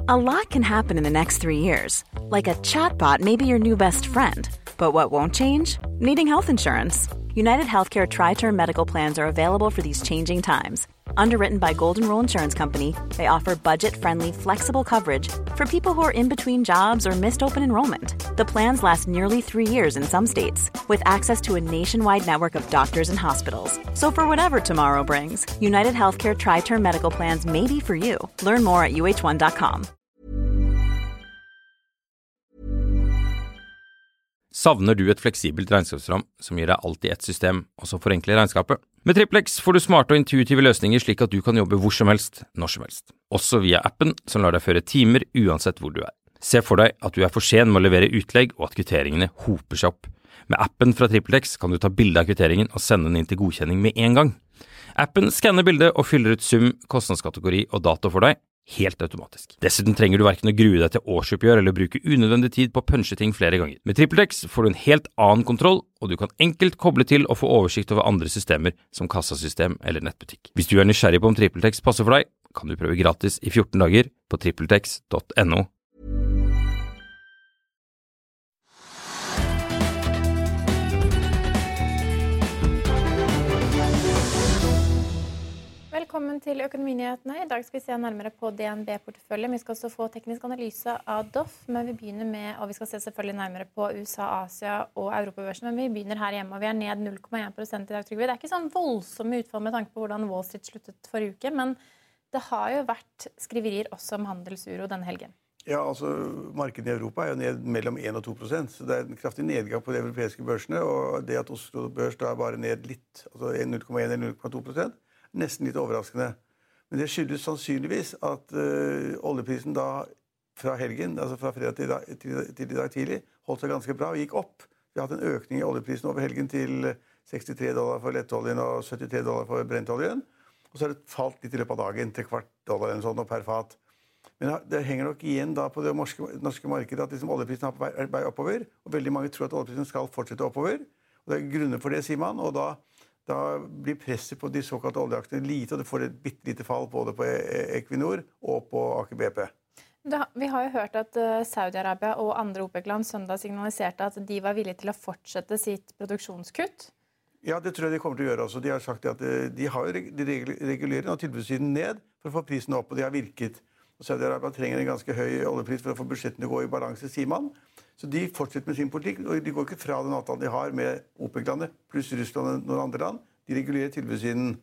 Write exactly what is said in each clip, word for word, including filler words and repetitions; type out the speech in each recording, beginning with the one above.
A lot can happen in the next three years. Like a chatbot may be your new best friend. But what won't change? Needing health insurance. United Healthcare Tri-Term Medical Plans are available for these changing times. Underwritten by Golden Rule Insurance Company, they offer budget-friendly, flexible coverage for people who are in between jobs or missed open enrollment. The plans last nearly three years in some states, with access to a nationwide network of doctors and hospitals. So for whatever tomorrow brings, United Healthcare Tri-Term Medical Plans may be for you. Learn more at U H one dot com. Savner du et fleksibelt regnskapsprogram som gir deg alt i ett system, og som forenkler regnskapet? Med TrippelX får du smarte og intuitive løsninger slik at du kan jobbe hvor som helst, når som helst. Også via appen som lar deg føre timer uansett hvor du er. Se for deg at du er for sen med å levere utlegg og at kvitteringene hoper seg opp. Med appen fra TrippelX kan du ta bilde av kvitteringen og sende den inn til godkjenning med en gang. Appen skanner bildet og fyller ut sum, kostnadskategori og dato for deg, helt automatisk. Dessuten trenger du hverken å grue deg til årsoppgjør eller bruke unødvendig tid på å punche ting flere ganger. Med TrippelX får du en helt annen kontroll, og du kan enkelt koble til og få oversikt over andre systemer som kassasystem eller nettbutikk. Hvis du er nysgjerrig på om TrippelX passer for deg, kan du prøve gratis i fjorten dager på trippeltex punktum no. Velkommen til Økonominyhetene. I dag skal vi se nærmere på D N B-porteføljen. Vi skal også få teknisk analyse av D O F, men vi begynner med, og vi skal se selvfølgelig nærmere på U S A, Asia og Europabørsen, men vi begynner her hjemme, og vi er ned null komma én prosent i dag, Trygve. Det er ikke sånn voldsomme utfall med tanke på hvordan Wall Street sluttet forrige uke, men det har jo vært skriverier også om handelsuro denne helgen. Ja, altså markedet i Europa er jo ned mellom én og to prosent, så det er en kraftig nedgang på de europeiske børsene, og det at Oslo børs da er bare ned litt, altså null komma én eller null komma to prosent, nesten litt overraskende. Men det skyldes sannsynligvis at uh, oljeprisen da fra helgen, altså fra fredag til, dag, til, til i dag tidlig, holdt seg ganske bra og gikk opp. Vi har hatt en økning i oljeprisen over helgen til sekstitre dollar for lettoljen og syttitre dollar for brentoljen. Og så har det falt litt i løpet av dagen til kvart dollar eller sånn og per fat. Men det henger nok igjen da på det norske, norske markedet at liksom oljeprisen er på vei, vei oppover, og veldig mange tror at oljeprisen skal fortsette oppover. Og det er grunner for det, sier man, og da Da blir presset på de såkalte oljeaksjene lite, og det får et bitte lite fall både på Equinor og på Aker B P. Da, vi har jo hørt at uh, Saudi-Arabia og andre OPEC-land søndag signaliserte at de var villige til å fortsette sitt produksjonskutt. Ja, det tror jeg de kommer til å gjøre også. De har sagt at de, har, de regulerer nå tilbudssiden ned for å få prisen opp, og de har virket. Og Saudi-Arabia trenger en ganske høy oljepris for å få budsjettene gå i balanse, sier man. Så de fortsetter med sin politikk, og de går ikke fra den avtalen de har med OPEC-landet, pluss Russland og noen andre land. De regulerer tilbudssiden.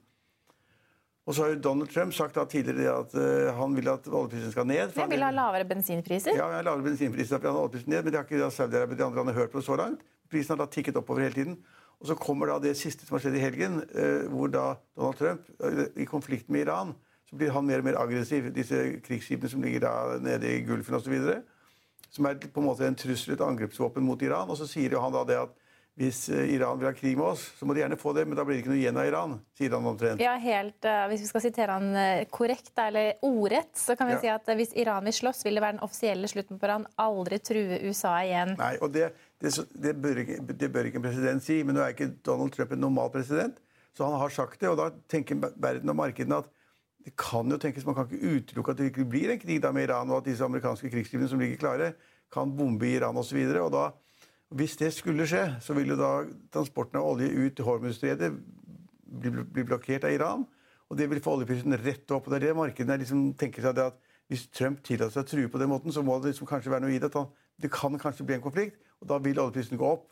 Og så har jo Donald Trump sagt da tidligere at uh, han vil at oljeprisen skal ned. Han vil ha lavere bensinpriser? Ja, ja lavere bensinpriser, for han har oljeprisen ned, men det har ikke Saudi-Arabia de andre landene hørt på så langt. Prisen har da tikket oppover hele tiden. Og så kommer da det siste som har skjedd i helgen, uh, hvor da Donald Trump, uh, i konflikt med Iran, så blir han mer og mer aggressiv. Disse krigsskipene som ligger da nede i Gulfen og så videre, som er på en måte en trussel, et angrepsvåpen mot Iran. Og så sier jo han da det at hvis Iran vil ha krig med oss, så må de gjerne få det, men da blir det ikke noe igjen av Iran, sier han omtrent. Ja, helt, uh, hvis vi skal sitere han uh, korrekt, eller ordrett, så kan vi ja. si at uh, hvis Iran vil slåss, vil det være den offisielle slutten på Iran, aldri true U S A igjen. Nei, og det, det, det, bør ikke, det bør ikke en president si, men nå er ikke Donald Trump en normal president, så han har sagt det, og da tenker verden og markedene at det kan jo tenkes, man kan ikke utelukke at det ikke blir en krig da med Iran, og at disse amerikanske krigsskipene som ligger klare, kan bombe i Iran og så videre, og da, hvis det skulle skje, så vil jo da transporten av olje ut til Hormuzstredet bli, bli blokkert av Iran, og det vil få oljeprisen rett opp, og det er det markedene liksom tenker seg det at hvis Trump tillater seg å true på den måten, så må det liksom kanskje være noe i det, at han, det kan kanskje bli en konflikt, og da vil oljeprisen gå opp,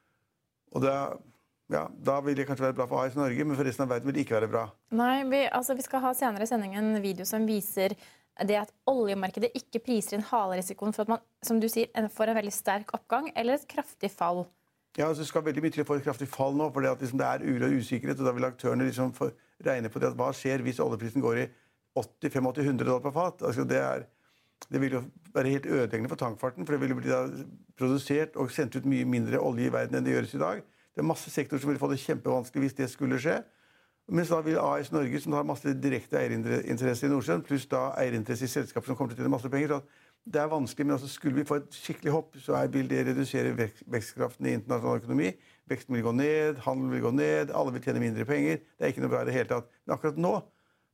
og det Ja, da vil det kanskje være bra for A S Norge, men for resten av verden vil det ikke være bra. Nei, vi, altså, vi skal ha senere i sendingen en video som viser det at oljemarkedet ikke priser inn halerisikoen for at man, som du sier, får en veldig sterk oppgang eller et kraftig fall. Ja, altså det skal veldig mye til å få et kraftig fall nå, for det, at liksom, det er uro og usikkerhet, og da vil aktørene liksom få regne på det at hva skjer hvis oljeprisen går i åtti, femti til hundre dollar per fat. Altså det, er, det vil jo være helt ødeleggende for tankfarten, for det vil jo bli da produsert og sendt ut mye mindre olje i verden enn det gjøres i dag. Det er masse sektorer som vil få det kjempevanskelig hvis det skulle skje. Mens da vil A S Norge, som har masse direkte eierinteresser i Nordsjøen, pluss da eierinteresser i selskaper som kommer til å tjene masse penger, så det er vanskelig, men altså skulle vi få et skikkelig hopp, så er, vil det redusere vekstkraften i internasjonal økonomi. Veksten vil gå ned, handel vil gå ned, alle vil tjene mindre penger. Det er ikke noe bra i det hele tatt. Men akkurat nå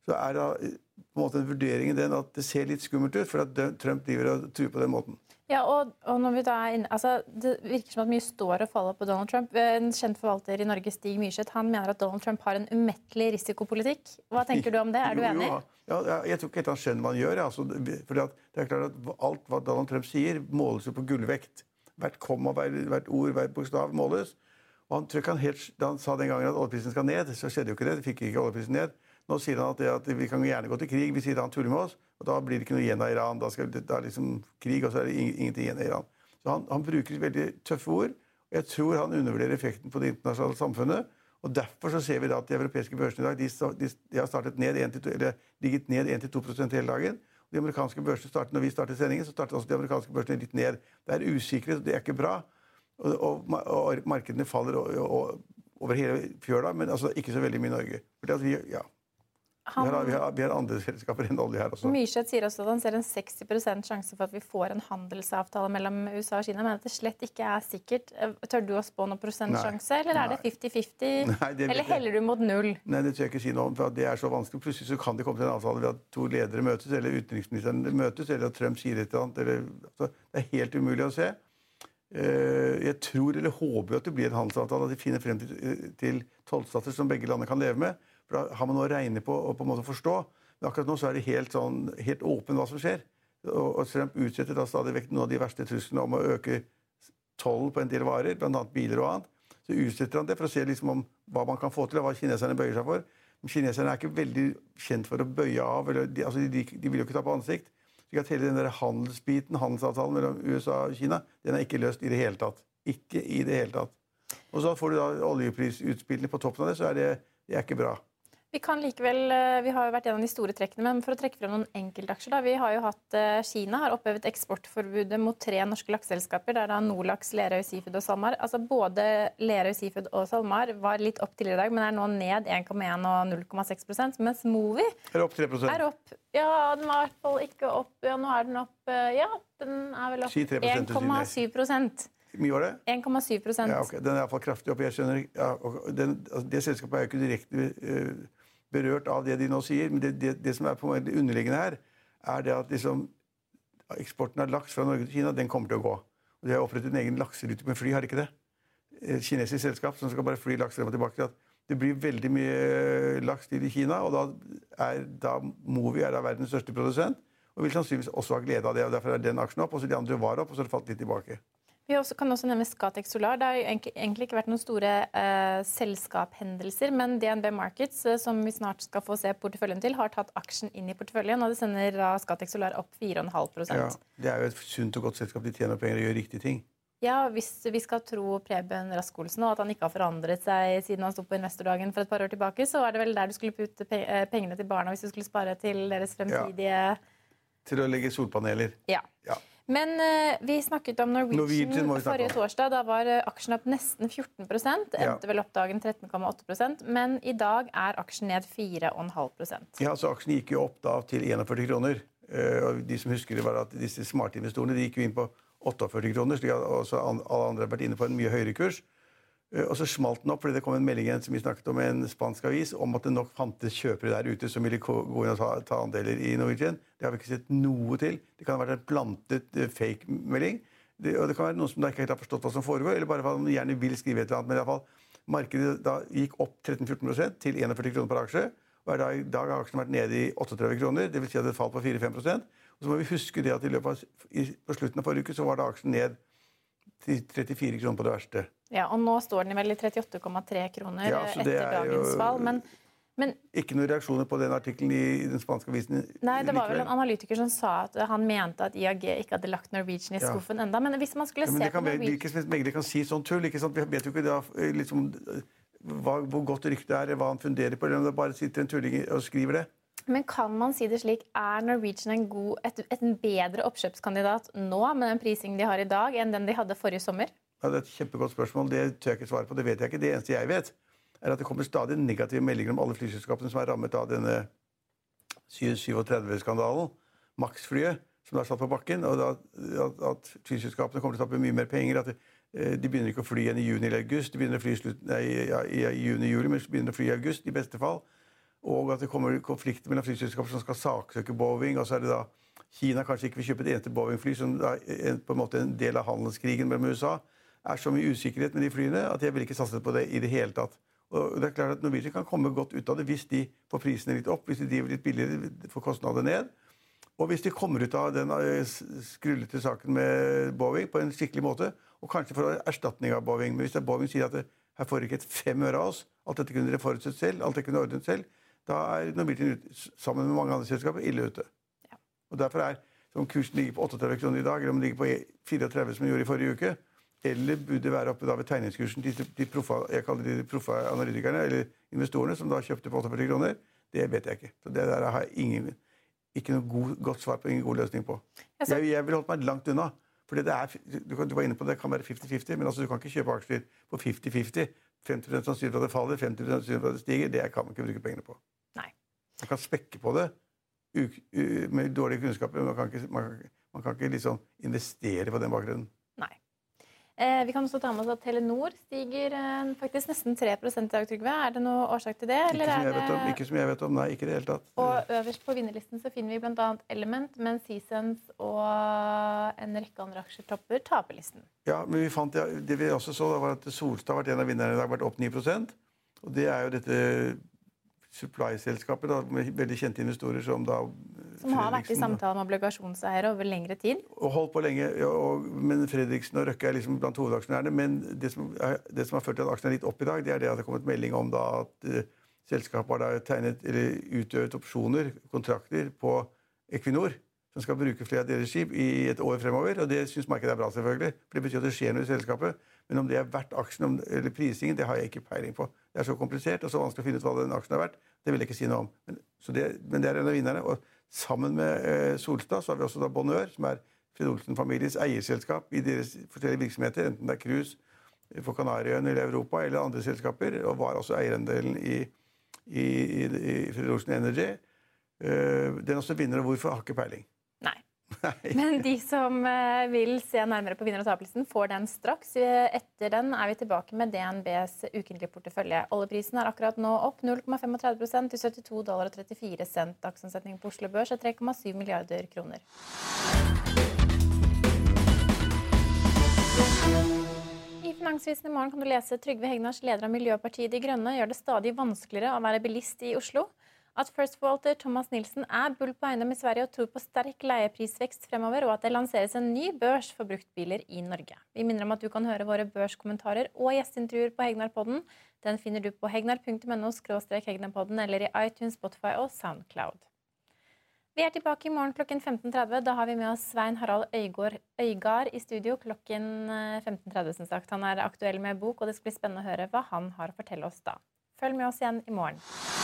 så er det på en måte en vurdering i den at det ser litt skummelt ut, for at Trump driver og truer på den måten. Ja, og, og når vi da er inne, altså, det virker som at mye står og faller på Donald Trump. En kjent forvalter i Norge, Stig Myrseth, han mener at Donald Trump har en umettelig risikopolitikk. Hva tenker du om det? Er du enig? Jo, ja, jeg tror ikke helt han skjønner hva han gjør. Altså, fordi at det er klart at alt hva Donald Trump sier, måles jo på gullvekt. Hvert komma, hvert ord, hvert bokstav måles. Og han tror ikke han helt, da han sa den gangen at oljeprisen skal ned, så skjedde jo ikke det. Det fikk ikke oljeprisen ned. Nå sier han at, det, at vi kan gjerne gå til krig. Vi sier at han tuller med oss, og da blir det ikke noe igjen av Iran. Da skal det er liksom krig, og så er det ingenting igjen av Iran. Så han, han bruker veldig tøffe ord, og jeg tror han undervurderer effekten på det internasjonale samfunnet. Og derfor så ser vi da at de europeiske børsene i dag, de, de, de har startet ned en til to, eller ligget ned en til to prosent hele dagen. De amerikanske børsene startet, når vi startet sendingen, så startet også de amerikanske børsene litt ned. Det er usikkerhet, det er ikke bra. Og, og, og markedene faller og, og, over hele fjøla, men altså ikke så veldig mye i Norge. Fordi at vi, ja... Han, vi, har, vi, har, vi har andre selskaper enn olje her også. Myrseth sier også at han ser en seksti prosent sjanse for at vi får en handelsavtale mellom U S A og Kina, men at det slett ikke er sikkert. Tør du å spå noen prosentsjanse, eller er det femti femti? Eller heller du mot null? Nei, det tør jeg ikke si noe om, for det er så vanskelig. Plutselig så kan det komme til en avtale ved at to ledere møtes, eller utenriksministeren møtes, eller at Trump sier et eller annet. Eller, så det er helt umulig å se. Jeg tror eller håper at det blir en handelsavtale, at de finner frem til, til tollstater som begge landene kan leve med. For da har man noe å regne på og på en måte forstå. Men akkurat nå så er det helt, sånn, helt åpen hva som skjer. Og, og Trump utsetter da stadig vekk noen av de verste truslene om å øke tollen på en del varer, blant annet biler og annet. Så utsetter han det for å se liksom om hva man kan få til, og hva kineserne bøyer seg for. Men kineserne er ikke veldig kjent for å bøye av, eller de, altså de, de vil jo ikke ta på ansikt. Så at hele den der handelsbiten, handelsavtalen mellom U S A og Kina, den er ikke løst i det hele tatt. Ikke i det hele tatt. Og så får du da oljeprisutspillene på toppen av det, så er det, det er ikke bra. Vi kan likevel, vi har jo vært gjennom de store trekkene, men for å trekke frem noen enkeltaksjer da, vi har jo hatt, Kina har opphevet eksportforbudet mot tre norske lakseselskaper, der da Nordlaks, Lerøy Seafood og SalMar. Altså både Lerøy Seafood og SalMar var litt opp tidligere i dag, men er nå ned en komma en og null komma seks prosent, mens Movi er opp tre prosent. Er opp, ja, den var i hvert fall ikke opp, ja, nå er den opp, ja, den er vel opp en komma syv prosent. Mye var det? en komma syv prosent. Ja, ok. Den er i hvert fall kraftig opp. Jeg skjønner, ja, den, altså, det selskapet er jo ikke direkte uh, berørt av det de nå sier, men det, det, det som er på en måte underliggende her, er det at liksom, eksporten av laks fra Norge til Kina, den kommer til å gå. Og de har opprettet en egen lakserute med fly, har de ikke det? Et kinesisk selskap som skal bare fly laks frem og tilbake. At det blir veldig mye laks til i Kina, og da er da Movi er da verdens største produsent, og vil sannsynligvis også ha glede av det, og derfor er den aksjen opp, og så de andre var opp, og så har det falt litt tilbake. Vi også, kan også nevne Scatec Solar. Det har jo egentlig, egentlig ikke vært noen store eh, selskaphendelser, men D N B Markets, eh, som vi snart skal få se porteføljen til, har tatt aksjen inn i porteføljen, og det sender da Scatec Solar opp fire komma fem prosent. Ja, det er jo et sunt og godt selskap, de tjener penger og gjør riktige ting. Ja, hvis vi skal tro Preben Rask-Olsen, og at han ikke har forandret seg siden han stod på investordagen for et par år tilbake, så er det vel der du skulle putte pengene til barna hvis du skulle spare til deres fremtidige... Ja. Til å legge solpaneler. Ja. Ja. Men uh, vi snakket om Norwegian, Norwegian forrige torsdag. Da var uh, aksjen opp nesten fjorten prosent. Endte ja. vel opp dagen tretten komma åtte prosent. Men i dag er aksjen ned fire komma fem prosent. Ja, så aksjen gikk jo opp da til enogførti kroner. Uh, og de som husker det var at disse smartinvestorene de gikk jo inn på åttiførti kroner, slik at også alle andre har vært inne på en mye høyere kurs. Og så smalt den opp, fordi det kom en melding som vi snakket om en spansk avis, om at det nok fantes kjøpere der ute som ville gå inn og ta, ta andeler i Norwegian. Det har vi ikke sett noe til. Det kan ha vært en plantet uh, fake-melding. Det, og det kan være noen som da ikke helt har forstått hva som foregår, eller bare at man gjerne vil skrive et eller annet. Men i hvert fall, markedet da gikk opp tretten til fjorten prosent til enogførti kroner per aksje. Og i dag, dag har aksjen vært nede i trettioåtte kroner, det vil si at det falt på fire til fem prosent. Og så må vi huske det at i løpet av, i, på slutten av forrige uke så var da aksjen ned til trettifire kroner på det verste. Ja, og nå står den vel i trettiåtte komma tre kroner ja, etter dagens fall, men, men... Ikke noen reaksjoner på den artikkelen i, i den spanske avisen? Nei, det var vel en analytiker som sa at han mente at I A G ikke hadde lagt Norwegian i skuffen ja. enda, men hvis man skulle ja, men se kan, på Norwegian... Hvilke megler kan si sånn tull, ikke sant? Vi vet jo ikke da, liksom, hva, hvor godt rykte er, hva han funderer på, eller om det bare sitter en tulling og skriver det. Men kan man si det slik, er Norwegian en, god, et, et en bedre oppkjøpskandidat nå med den prisingen de har i dag, enn den de hadde forrige sommer? Ja, det er et kjempegodt spørsmål. Det tør jeg ikke svare på. Det vet jeg ikke. Det eneste jeg vet, er at det kommer stadig negative meldinger om alle flyselskapene som er rammet av denne syvogtredve-skandalen. Max-flyet, som er satt på bakken, og at, at flyselskapene kommer til å tappe mye mer penger. At de begynner ikke å fly igjen i juni eller august. De begynner å fly i, slutt, nei, ja, i juni-juli, men de begynner å fly i august, i beste fall. og at det kommer konflikter mellom flyselskaper som skal saksøke Boeing, og så er det da Kina kanskje ikke vil kjøpe et eneste Boeing-fly, som er på en måte en del av handelskrigen mellom U S A, er så mye usikkerhet med de flyene at jeg vil ikke satse på det i det hele tatt. Og det er klart at Norwegian kan komme godt ut av det hvis de får prisene litt opp, hvis de driver litt billigere, får kostnader ned, og hvis de kommer ut av den skrullete saken med Boeing på en skikkelig måte, og kanskje får erstatning av Boeing. Men hvis Boeing sier at det, her får ikke et fem øre av oss, alt dette kunne dere forutsett selv, alt dette kunne ordnet selv, da er Norwegian sammen med mange andre selskaper ille ute. Ja. Og derfor er, om kursen ligger på trettioåtte kroner i dag, eller om den ligger på trettfire som den gjorde i forrige uke, eller burde være oppe da ved tegningskursen til de proffa, jeg kaller de proffa analytikerne, eller investorene, som da kjøpte på førtiåtte kroner, det vet jeg ikke. Så det der har jeg ingen, ikke noe god, godt svar på, ingen god løsning på. Jeg, jeg vil holde meg langt unna. Fordi det er, du, kan, du var inne på det, det kan være femti femti, men altså du kan ikke kjøpe aksjer på femti femti. femti prosent sannsynlig for at det faller, femti prosent sannsynlig for at det stiger. Det kan man ikke bruke pengene på. Nei. Man kan spekke på det u, u, med dårlige kunnskaper, men man kan ikke, man, man kan ikke liksom investere på den bakgrunnen. Nei. Eh, vi kan også ta med oss at Telenor stiger eh, faktisk nesten tre prosent i dag, Trygve. Er det noe årsak til det? Eller ikke, som jeg vet om, ikke som jeg vet om, nei, ikke det hele tatt. Og øverst på vinnerlisten så finner vi blant annet Element, men Seasons og en rekke andre aksjer topper taperlisten. Ja, men vi fant, ja, det vi også så var at Solstad har vært en av vinnerne i dag, vært opp ni prosent. Og det er jo dette supply-selskapet da, med veldig kjente investorer som da Som har vært i samtale med obligasjonseiere over lengre tid. Og holdt på lenge, ja, og, men Fredriksen og Røkke er liksom blant hovedaksjonærene. Men det som, er, det som har ført til at aksjene er litt opp i dag, det er det at det har kommet melding om da at uh, selskapet har da tegnet, eller utøvet opsjoner, kontrakter på Equinor, som skal bruke flere av deres skip i et år fremover. Og det synes markedet er bra selvfølgelig, for det betyr at det skjer noe i selskapet. Men om det er verdt aksjen eller prisingen, det har jeg ikke peiling på. Det er så komplisert og så vanskelig å finne ut hva den aksjen er verdt. Det vil jeg ikke si noe om. Men, så det, men det er en av vinnerne. Og sammen med eh, Solstad så har vi også da Bonheur, som er Fred Olsen-familiens eierselskap i deres forskjellige virksomheter, enten det er cruise for Kanariøyene eller Europa eller andre selskaper, og var også eierandelen i, i, i, i Fred Olsen Energy. Uh, den er også vinner, og hvorfor har ikke peiling? Nei. Nei. Men de som vil se nærmere på vinner- og taperlisten får den straks. Etter den er vi tilbake med D N B's ukentlige portefølje. Oljeprisen er akkurat nå opp null komma trettifem prosent til syttito dollar og trettifire cent. Dagsomsetning på Oslo Børs er tre komma syv milliarder kroner. I Finansvisen i morgen kan du lese Trygve Hegnars, leder av Miljøpartiet De Grønne, gjør det stadig vanskeligere å være bilist i Oslo. At First Forvalter Thomas Nilsen er bull på eiendom i Sverige og tror på sterk leieprisvekst fremover, og at det lanseres en ny børs for bruktbiler i Norge. Vi minner om at du kan høre våre børskommentarer og gjesteintervjuer på Hegnar-podden. Den finner du på hegnar punktum no skråstrek hegnar-podden eller i iTunes, Spotify og SoundCloud. Vi er tilbake i morgen klokken femten tretti. Da har vi med oss Svein Harald Øygård, Øygard i studio klokken femten tretti, som sagt. Han er aktuell med bok, og det skal bli spennende å høre hva han har å fortelle oss da. Følg med oss igjen i morgen.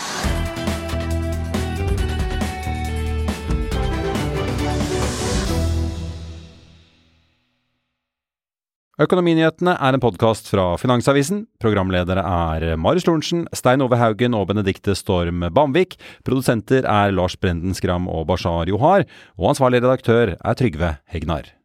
Økonominyhetene er en podcast fra Finansavisen. Programledere er Marius Lorentzen, Stein Ove Haugen og Benedikte Storm Bamvik. Produsenter er Lars Brenden Skram og Bashar Johar. Og ansvarlig redaktør er Trygve Hegnar.